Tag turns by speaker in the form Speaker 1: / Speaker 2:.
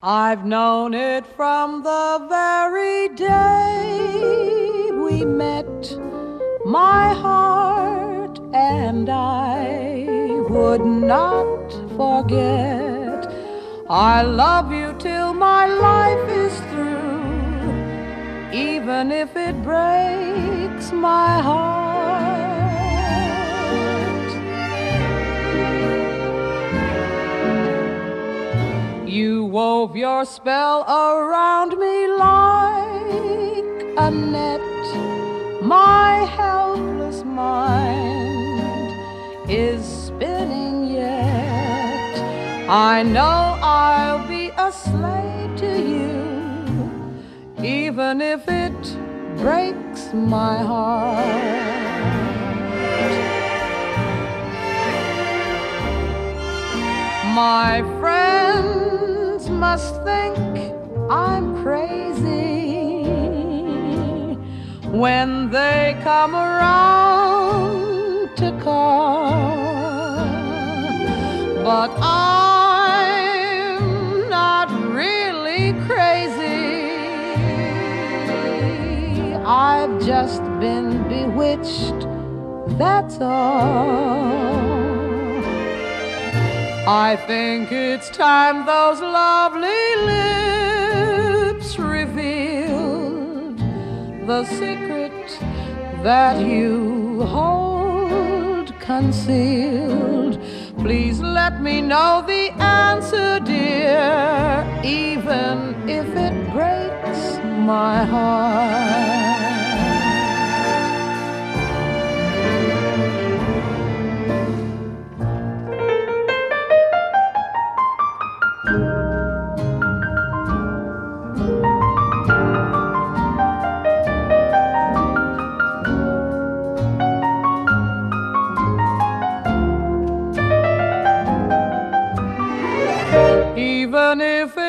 Speaker 1: I've known it from the very day we met. My heart and I would not forget. I love you till my life is through, even if it breaks my heart. You wove your spell around me like a net. My helpless mind is spinning yet. I know I'll be a slave to you, even if it breaks my heart. My friends must think I'm crazy when they come around to call, but I'm not really crazy. I've just been bewitched, that's all. I think it's time those lovely lips revealed the secret that you hold concealed. Please let me know the answer, dear, even if it breaks my heart. Even if